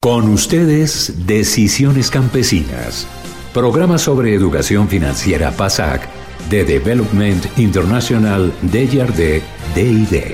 Con ustedes, Decisiones Campesinas, programa sobre educación financiera PASAC de Development International Desjardins DID.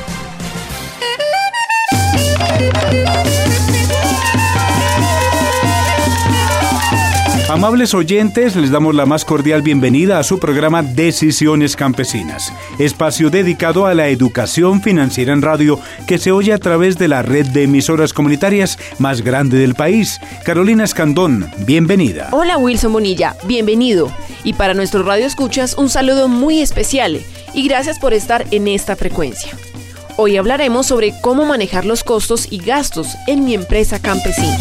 Amables oyentes, les damos la más cordial bienvenida a su programa Decisiones Campesinas, espacio dedicado a la educación financiera en radio que se oye a través de la red de emisoras comunitarias más grande del país. Carolina Escandón, bienvenida. Hola Wilson Bonilla, bienvenido. Y para nuestros radioescuchas, un saludo muy especial y gracias por estar en esta frecuencia. Hoy hablaremos sobre cómo manejar los costos y gastos en mi empresa campesina.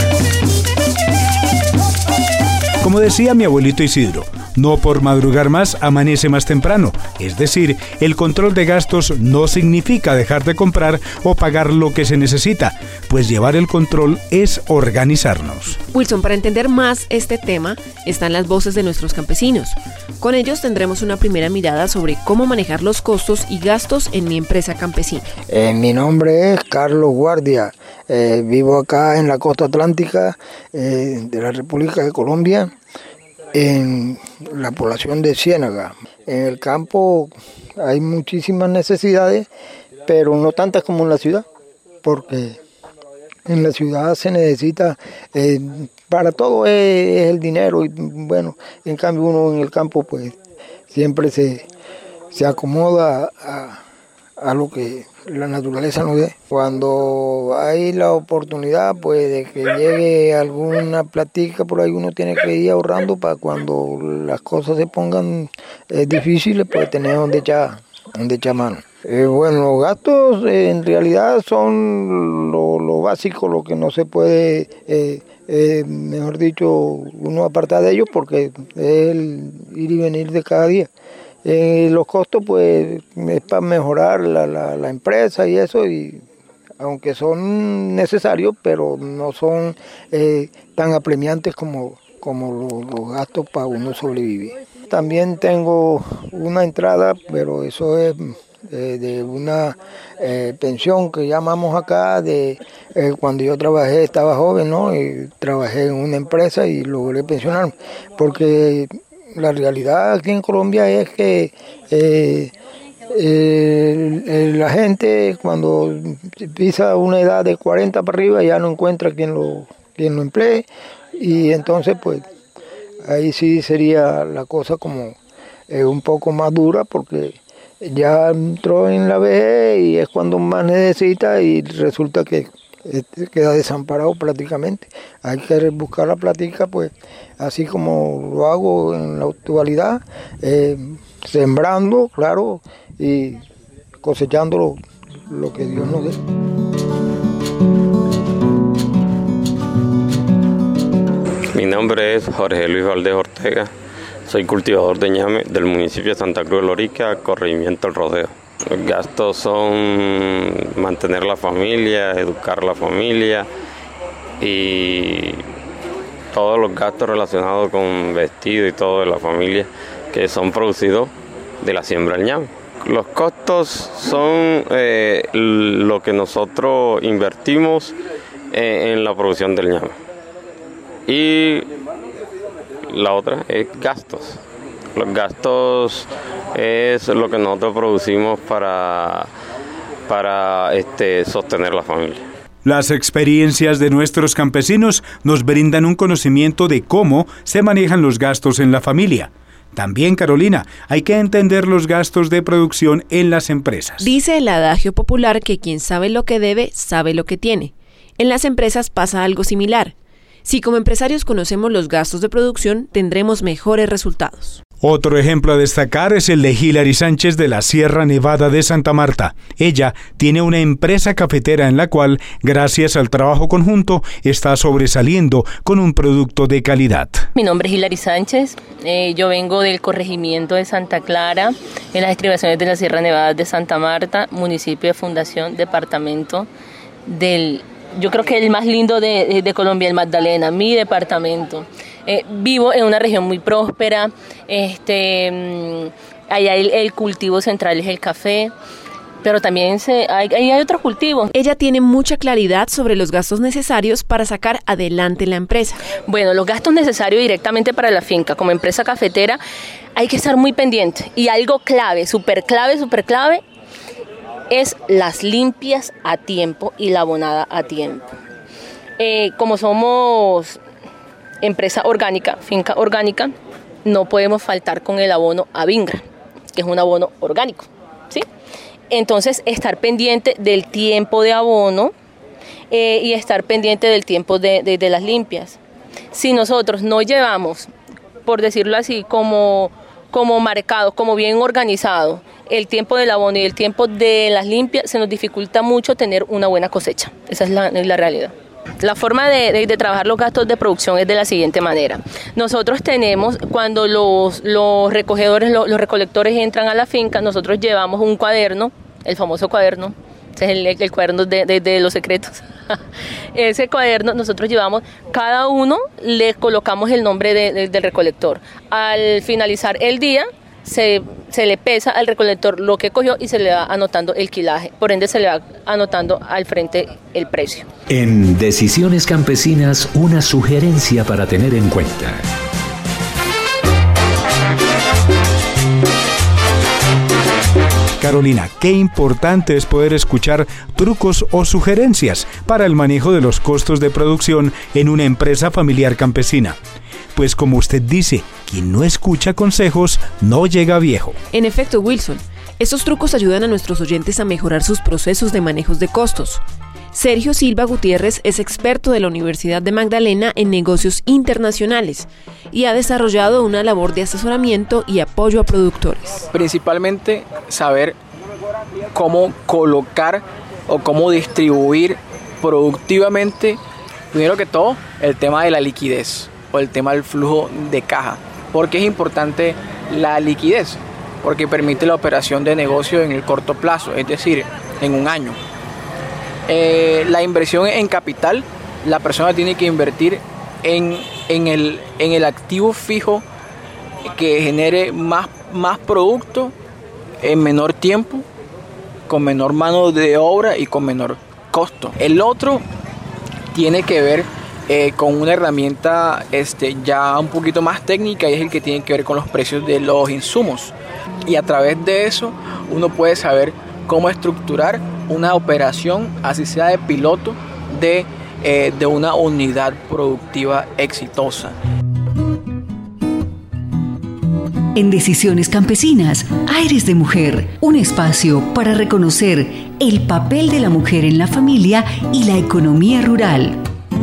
Como decía mi abuelito Isidro, no por madrugar más amanece más temprano. Es decir, el control de gastos no significa dejar de comprar o pagar lo que se necesita, pues llevar el control es organizarnos. Wilson, para entender más este tema, están las voces de nuestros campesinos. Con ellos tendremos una primera mirada sobre cómo manejar los costos y gastos en mi empresa campesina. Mi nombre es Carlos Guardia. Vivo acá en la costa atlántica de la República de Colombia, en la población de Ciénaga. En el campo hay muchísimas necesidades, pero no tantas como en la ciudad, porque en la ciudad se necesita, para todo es el dinero, y bueno, en cambio uno en el campo pues siempre se acomoda a lo que la naturaleza nos dé. Cuando hay la oportunidad pues de que llegue alguna platica por ahí, uno tiene que ir ahorrando para cuando las cosas se pongan difíciles, pues tener donde echar mano. Bueno, los gastos en realidad son lo básico, lo que no se puede, mejor dicho, uno apartar de ellos, porque es el ir y venir de cada día. Los costos pues es para mejorar la empresa y eso, y aunque son necesarios, pero no son tan apremiantes como los gastos para uno sobrevivir. También tengo una entrada, pero eso es de una pensión que llamamos acá, de cuando yo trabajé, estaba joven, ¿no? Y trabajé en una empresa y logré pensionarme, porque la realidad aquí en Colombia es que la gente cuando pisa una edad de 40 para arriba ya no encuentra quien lo emplee, y entonces pues ahí sí sería la cosa como un poco más dura, porque ya entró en la vejez y es cuando más necesita y resulta que queda desamparado prácticamente. Hay que buscar la plática, pues, así como lo hago en la actualidad, sembrando, claro, y cosechando lo que Dios nos dé. Mi nombre es Jorge Luis Valdés Ortega, soy cultivador de ñame del municipio de Santa Cruz de Lorica, corregimiento El Rodeo. Los gastos son mantener la familia, educar la familia y todos los gastos relacionados con vestido y todo de la familia que son producidos de la siembra del ñame. Los costos son lo que nosotros invertimos en la producción del ñame. Y la otra es gastos. Los gastos es lo que nosotros producimos para sostener la familia. Las experiencias de nuestros campesinos nos brindan un conocimiento de cómo se manejan los gastos en la familia. También, Carolina, hay que entender los gastos de producción en las empresas. Dice el adagio popular que quien sabe lo que debe, sabe lo que tiene. En las empresas pasa algo similar. Si como empresarios conocemos los gastos de producción, tendremos mejores resultados. Otro ejemplo a destacar es el de Hilary Sánchez de la Sierra Nevada de Santa Marta. Ella tiene una empresa cafetera en la cual, gracias al trabajo conjunto, está sobresaliendo con un producto de calidad. Mi nombre es Hilary Sánchez, yo vengo del corregimiento de Santa Clara, en las estribaciones de la Sierra Nevada de Santa Marta, municipio de Fundación, departamento yo creo que el más lindo de Colombia, el Magdalena, mi departamento. Vivo en una región muy próspera, allá el cultivo central es el café, pero también hay otros cultivos. Ella tiene mucha claridad sobre los gastos necesarios para sacar adelante la empresa. Bueno, los gastos necesarios directamente para la finca, como empresa cafetera, hay que estar muy pendiente. Y algo clave, súper clave, es las limpias a tiempo y la abonada a tiempo. Como somos empresa orgánica, finca orgánica, no podemos faltar con el abono Avingra, que es un abono orgánico, ¿sí? Entonces, estar pendiente del tiempo de abono y estar pendiente del tiempo de las limpias. Si nosotros no llevamos, por decirlo así, como marcado, como bien organizado, el tiempo del abono y el tiempo de las limpias, se nos dificulta mucho tener una buena cosecha. Esa es la realidad. La forma de trabajar los gastos de producción es de la siguiente manera. Nosotros tenemos, cuando los recogedores, los recolectores entran a la finca, nosotros llevamos un cuaderno, el famoso cuaderno, ese es el cuaderno de los secretos. Ese cuaderno nosotros llevamos, cada uno le colocamos el nombre del recolector. Al finalizar el día, se le pesa al recolector lo que cogió y se le va anotando el quilaje. Por ende, se le va anotando al frente el precio. En Decisiones Campesinas, una sugerencia para tener en cuenta. Carolina, qué importante es poder escuchar trucos o sugerencias para el manejo de los costos de producción en una empresa familiar campesina. Pues como usted dice, quien no escucha consejos no llega viejo. En efecto, Wilson, estos trucos ayudan a nuestros oyentes a mejorar sus procesos de manejos de costos. Sergio Silva Gutiérrez es experto de la Universidad de Magdalena en negocios internacionales y ha desarrollado una labor de asesoramiento y apoyo a productores. Principalmente saber cómo colocar o cómo distribuir productivamente, primero que todo, el tema de la liquidez o el tema del flujo de caja. ¿Por qué es importante la liquidez? Porque permite la operación de negocio en el corto plazo, es decir, en un año. La inversión en capital, la persona tiene que invertir en el activo fijo que genere más producto en menor tiempo, con menor mano de obra y con menor costo. El otro tiene que ver con una herramienta ya un poquito más técnica, y es el que tiene que ver con los precios de los insumos. Y a través de eso uno puede saber cómo estructurar una operación, así sea de piloto, de una unidad productiva exitosa. En Decisiones Campesinas, Aires de Mujer, un espacio para reconocer el papel de la mujer en la familia y la economía rural.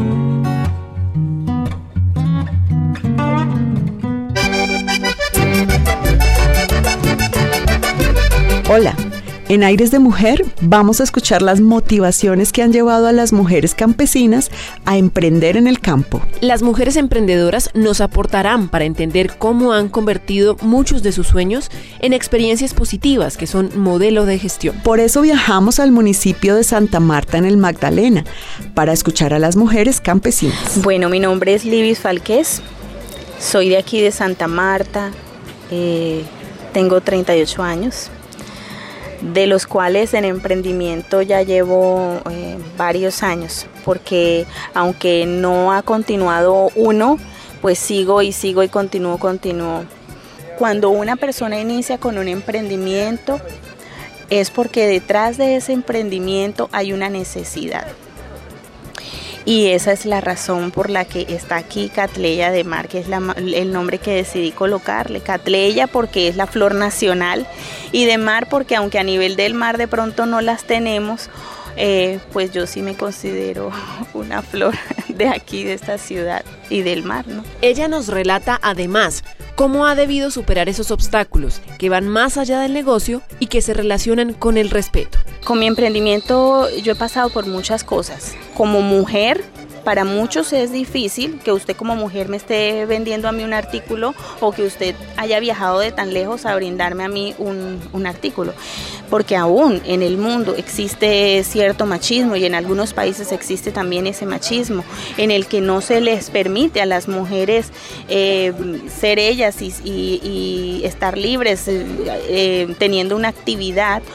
Hola. En Aires de Mujer vamos a escuchar las motivaciones que han llevado a las mujeres campesinas a emprender en el campo. Las mujeres emprendedoras nos aportarán para entender cómo han convertido muchos de sus sueños en experiencias positivas que son modelo de gestión. Por eso viajamos al municipio de Santa Marta en el Magdalena para escuchar a las mujeres campesinas. Bueno, mi nombre es Libis Falqués, soy de aquí de Santa Marta, tengo 38 años. De los cuales en emprendimiento ya llevo varios años, porque aunque no ha continuado uno, pues sigo y continúo. Cuando una persona inicia con un emprendimiento es porque detrás de ese emprendimiento hay una necesidad. Y esa es la razón por la que está aquí Catleya de Mar, que es el nombre que decidí colocarle. Catleya porque es la flor nacional, y de mar porque aunque a nivel del mar de pronto no las tenemos, pues yo sí me considero una flor de aquí, de esta ciudad y del mar, ¿no? Ella nos relata además cómo ha debido superar esos obstáculos que van más allá del negocio y que se relacionan con el respeto. Con mi emprendimiento yo he pasado por muchas cosas. Como mujer, para muchos es difícil que usted como mujer me esté vendiendo a mí un artículo, o que usted haya viajado de tan lejos a brindarme a mí un artículo, porque aún en el mundo existe cierto machismo, y en algunos países existe también ese machismo en el que no se les permite a las mujeres ser ellas y estar libres teniendo una actividad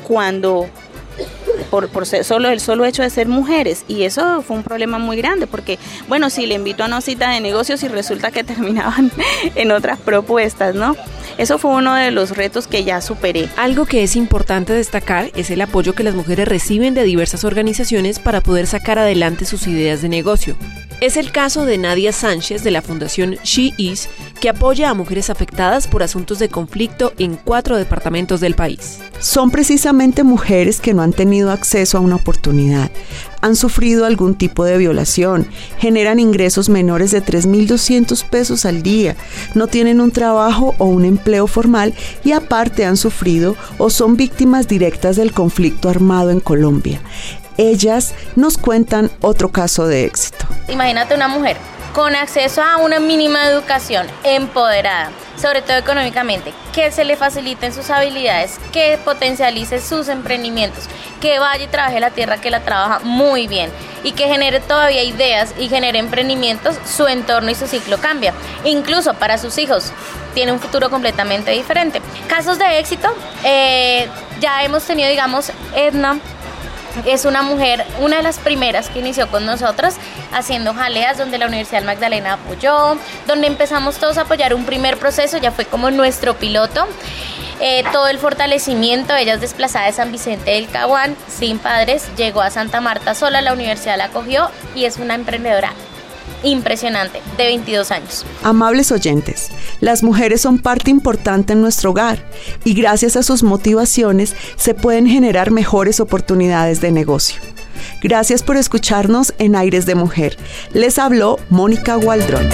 cuando por ser solo el solo hecho de ser mujeres, y eso fue un problema muy grande porque, bueno, si le invito a una cita de negocios y resulta que terminaban en otras propuestas, ¿no? Eso fue uno de los retos que ya superé. Algo que es importante destacar es el apoyo que las mujeres reciben de diversas organizaciones para poder sacar adelante sus ideas de negocio. Es el caso de Nadia Sánchez de la Fundación She Is, que apoya a mujeres afectadas por asuntos de conflicto en 4 departamentos del país. Son precisamente mujeres que no han tenido acceso a una oportunidad, han sufrido algún tipo de violación, generan ingresos menores de 3.200 pesos al día, no tienen un trabajo o un empleo formal y aparte han sufrido o son víctimas directas del conflicto armado en Colombia. Ellas nos cuentan otro caso de éxito. Imagínate una mujer con acceso a una mínima educación, empoderada, sobre todo económicamente, que se le faciliten sus habilidades, que potencialice sus emprendimientos, que vaya y trabaje la tierra, que la trabaja muy bien y que genere todavía ideas y genere emprendimientos, su entorno y su ciclo cambia. Incluso para sus hijos tiene un futuro completamente diferente. Casos de éxito, ya hemos tenido, digamos, Edna. Es una mujer, una de las primeras que inició con nosotros haciendo jaleas, donde la Universidad del Magdalena apoyó, donde empezamos todos a apoyar un primer proceso, ya fue como nuestro piloto. Todo el fortalecimiento, ella es desplazada de San Vicente del Caguán, sin padres, llegó a Santa Marta sola, la universidad la acogió y es una emprendedora impresionante, de 22 años. Amables oyentes, las mujeres son parte importante en nuestro hogar y gracias a sus motivaciones se pueden generar mejores oportunidades de negocio. Gracias por escucharnos en Aires de Mujer. Les habló Mónica Gualdrón.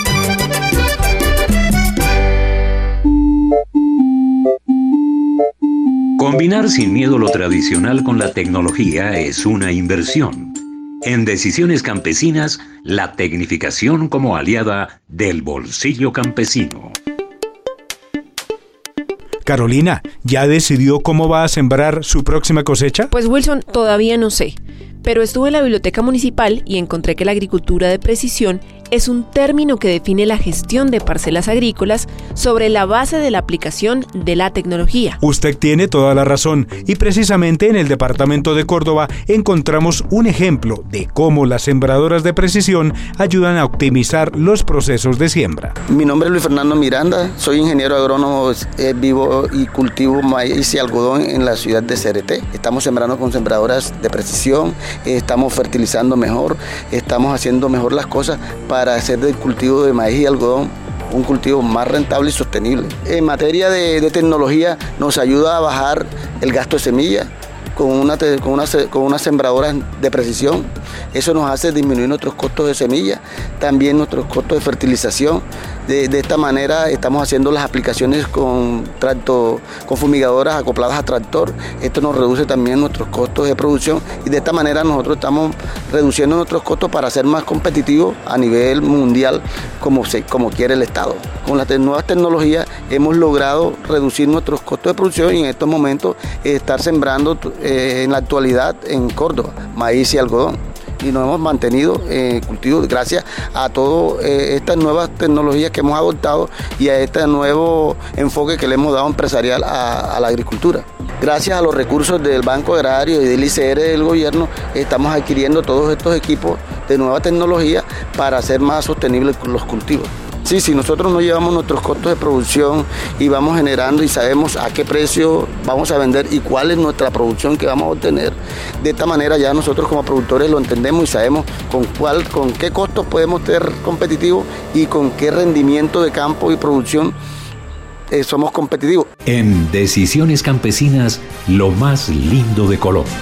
Combinar sin miedo lo tradicional con la tecnología es una inversión. En Decisiones Campesinas, la tecnificación como aliada del bolsillo campesino. Carolina, ¿ya decidió cómo va a sembrar su próxima cosecha? Pues Wilson, todavía no sé, pero estuve en la biblioteca municipal y encontré que la agricultura de precisión es un término que define la gestión de parcelas agrícolas sobre la base de la aplicación de la tecnología. Usted tiene toda la razón y precisamente en el departamento de Córdoba encontramos un ejemplo de cómo las sembradoras de precisión ayudan a optimizar los procesos de siembra. Mi nombre es Luis Fernando Miranda, soy ingeniero agrónomo, vivo y cultivo maíz y algodón en la ciudad de Cereté. Estamos sembrando con sembradoras de precisión, estamos fertilizando mejor, estamos haciendo mejor las cosas para hacer del cultivo de maíz y algodón un cultivo más rentable y sostenible. En materia de tecnología nos ayuda a bajar el gasto de semilla con unas sembradoras de precisión. Eso nos hace disminuir nuestros costos de semilla, también nuestros costos de fertilización. De esta manera estamos haciendo las aplicaciones con fumigadoras acopladas a tractor. Esto nos reduce también nuestros costos de producción y de esta manera nosotros estamos reduciendo nuestros costos para ser más competitivos a nivel mundial como quiere el Estado. Con las nuevas tecnologías hemos logrado reducir nuestros costos de producción y en estos momentos estar sembrando en la actualidad en Córdoba maíz y algodón. Y nos hemos mantenido cultivos gracias a todas estas nuevas tecnologías que hemos adoptado y a este nuevo enfoque que le hemos dado empresarial a la agricultura. Gracias a los recursos del Banco Agrario y del ICR del gobierno, estamos adquiriendo todos estos equipos de nueva tecnología para hacer más sostenibles los cultivos. Sí, si nosotros no llevamos nuestros costos de producción y vamos generando y sabemos a qué precio vamos a vender y cuál es nuestra producción que vamos a obtener, de esta manera ya nosotros como productores lo entendemos y sabemos con qué costos podemos ser competitivos y con qué rendimiento de campo y producción somos competitivos. En Decisiones Campesinas, lo más lindo de Colombia.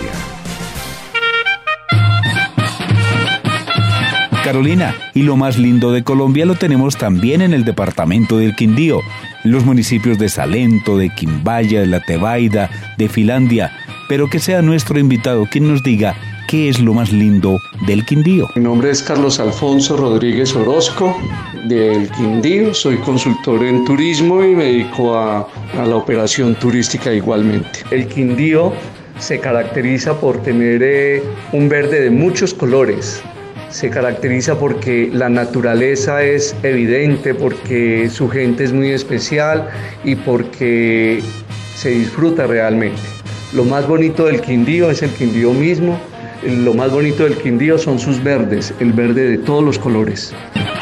Carolina, y lo más lindo de Colombia lo tenemos también en el departamento del Quindío, en los municipios de Salento, de Quimbaya, de La Tebaida, de Filandia, pero que sea nuestro invitado quien nos diga qué es lo más lindo del Quindío. Mi nombre es Carlos Alfonso Rodríguez Orozco, del Quindío, soy consultor en turismo y me dedico a la operación turística igualmente. El Quindío se caracteriza por tener un verde de muchos colores. Se caracteriza porque la naturaleza es evidente, porque su gente es muy especial y porque se disfruta realmente. Lo más bonito del Quindío es el Quindío mismo. Lo más bonito del Quindío son sus verdes, el verde de todos los colores.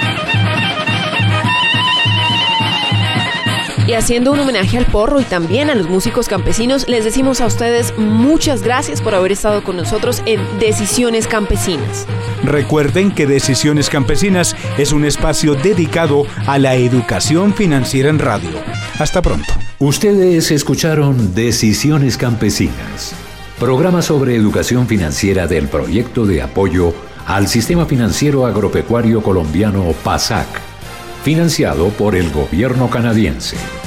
Y haciendo un homenaje al porro y también a los músicos campesinos, les decimos a ustedes muchas gracias por haber estado con nosotros en Decisiones Campesinas. Recuerden que Decisiones Campesinas es un espacio dedicado a la educación financiera en radio. Hasta pronto. Ustedes escucharon Decisiones Campesinas, programa sobre educación financiera del proyecto de apoyo al Sistema Financiero Agropecuario Colombiano PASAC, financiado por el gobierno canadiense.